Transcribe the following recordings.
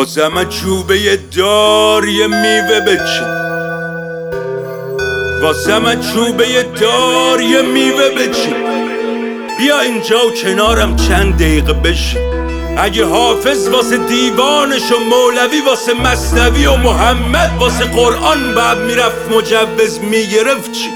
واسم چوبه دار یه میوه بچین، واسم چوبه دار یه میوه بچین. بیا اینجا و کنارم چند دقیقه بشین. اگه حافظ واسه دیوانش و مولوی واسه مثنوی و محمد واسه قرآن بعد میرفت مجوز میگرفت چی؟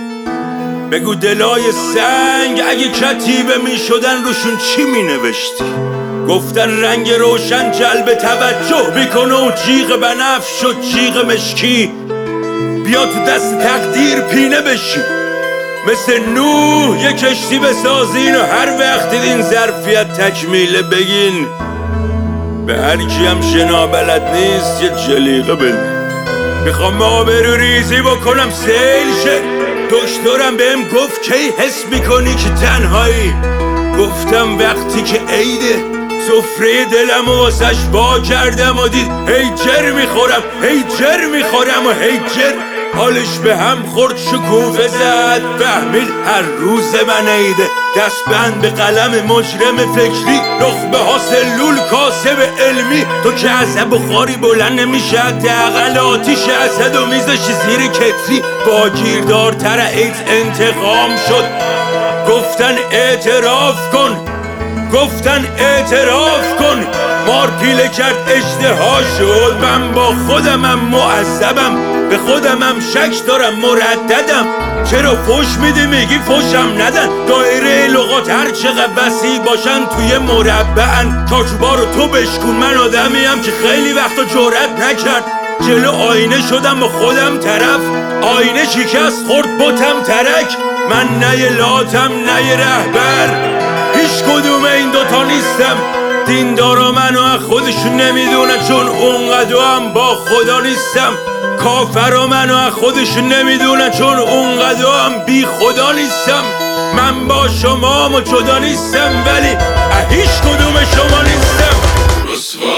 بگو دلای سنگ اگه کتیبه میشدن روشون چی مینوشتی؟ گفتن رنگ روشن جلب توجه میکنه و جیغ بنفش و جیغ مشکی. بیا تو دست تقدیر پینه بشی، مثل نوح یه کشتی بسازین و هر وقت دیدین ظرفیت تکمیله بگین. به هر کی هم شنا بلد نیست یه جلیقه بده. میخوام آبرو ریزی بکنم سیل شه. دکترم بهم گفت کی حس میکنی که تنهایی؟ گفتم وقتی که عیده سفره دلم و واسش با کردم و دید هیجر میخورم هیجر میخورم و هیجر حالش به هم خورد شکوفه زد. فهمید هر روز من عیده. دست بند به قلم مجرم فکری، نخبه ها سلول کاسب علمی. تو که از بخاری بلند نمیشه حداقل آتیش اسد و میزشی زیر کتری. با گیردارتر ایت انتقام شد. گفتن اعتراف کن، گفتن اعتراف کن. مار پیله کرد اشتها شد. من با خودمم معذبم، به خودمم شک دارم مرددم. چرا فوش میدی میگی فوشم ندن؟ دایره لغات هر چقدر وسیع باشن توی مربعن. چارچوبا رو تو بشکن. من آدمیم که خیلی وقتا جرأت نکرد. جلو آینه شدم با خودم طرف، آینه شکست خورد بتم ترک. من نه یه لاتم نه یه رهبر، هیچ کدوم این دوتا نیستم. دیندارا منو از خودشون نمیدونن چون اونقدر هم با خدا نیستم. کافرا منو از خودشون نمیدونن چون اونقدر هم بی خدا نیستم. من با شما و جدا نیستم ولی هیچ کدوم شما نیستم. رسوا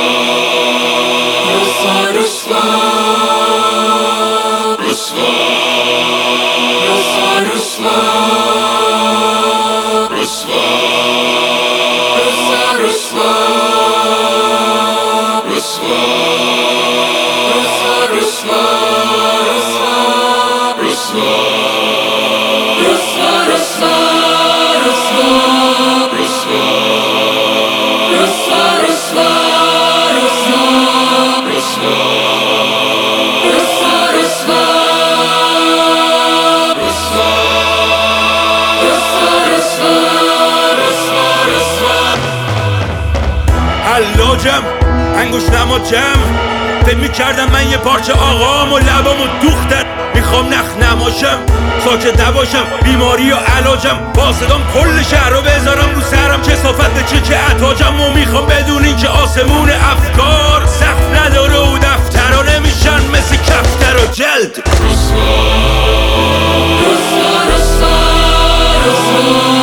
رسوا رسوا رسوا رسوا رسوا حلاجم انگوش نما جمع. فکر میکردم من یه پارچه آقام و لبامو دوختن. میخوام نخ نماشم ساکت نباشم، بیماری و علاجم. با صدام کل شهر رو بذارم رو سرم. کثافت چه که عطاجم. و میخوام بدونین که آسمون افکار سقف نداره و دفترها نمیشن مثل کفتر و جلد. رسوا رسوا رسوا رسوا